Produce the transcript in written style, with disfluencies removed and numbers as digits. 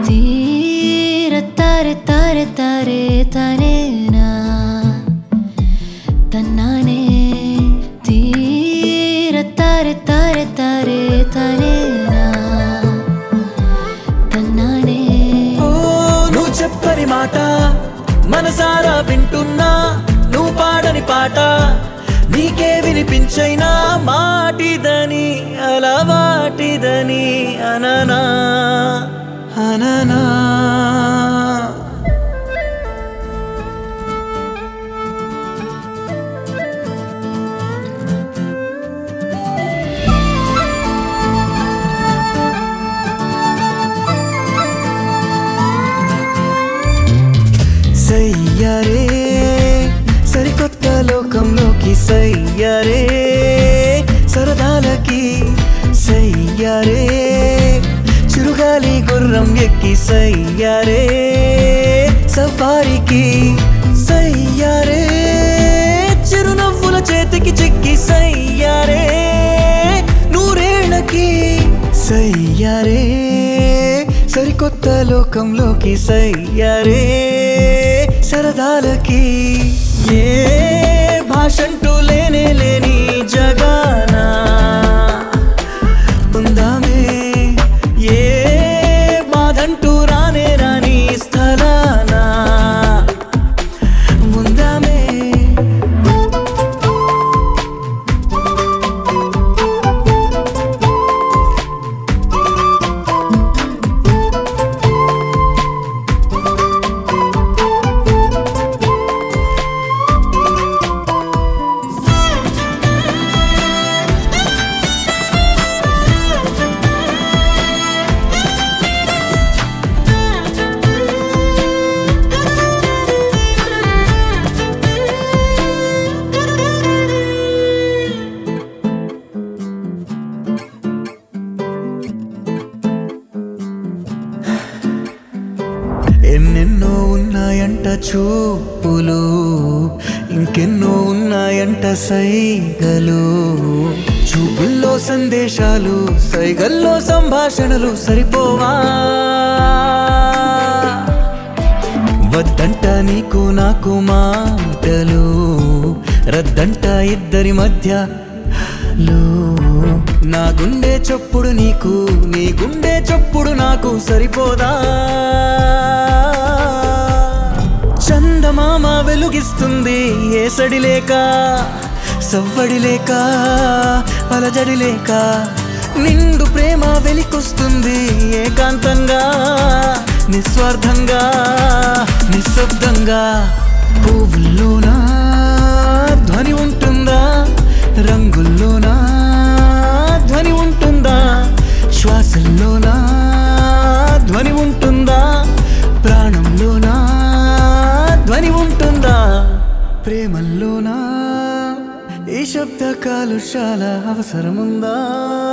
తీర తారే తారే తారే తనేనా తన్నానే తీర తారే తారే తారే తనేనా తన్నానే ఓ నువ్వు చెప్పని మాట మనసారా వింటున్నా నువ్వు పాడని పాట నీకే వినిపించైనా మాటిదని అలవాటిదని అననా అననా సయ్యారే సరికొత్త లోకంలోకి సయ్యారే సరదాలకి సయ్యారే చిరుగాలి గుర్రం ఎక్కి సయ్యారే సఫారీకి సయ్యారే చిరునవ్వుల చేతికి చిక్కి సయ్యారే నూరేళ్ళకి సయ్యారే సరికొత్త లోకంలోకి సయ్యారే సరదాలకి ఏ భాషంటూ లేనే లేని జగానా ఉందామే ఏ బాధంటూ రానే రాని స్థలానా ఉందామే ఎన్నెన్నో ఉన్నాయంట చూపులు ఇంకెన్నో ఉన్నాయంట సైగలు చూపుల్లో సందేశాలు సైగల్లో సంభాషణలు సరిపోవా వద్దంట నీకు నాకు మాటలు రద్దంట ఇద్దరి మధ్య నా గుండె చప్పుడు నీకు నీ గుండె చప్పుడు నాకు సరిపోదా చందమామ వెలుగిస్తుంది ఏసడి లేక సవ్వడి లేక అలజడి లేక నిండు ప్రేమ వెలికొస్తుంది ఏకాంతంగా నిస్వార్థంగా నిశ్శబ్దంగా పువ్వుల్లోనా ధ్వని ఉంటుందా రంగుల్లోనా ధ్వని ఉంటుందా శ్వాసల్లోనా ధ్వని ఉంటుందా ప్రాణంలోనా ధ్వని ఉంటుందా ప్రేమల్లోనా ఈ శబ్ద కాలుష్యాల అవసరముందా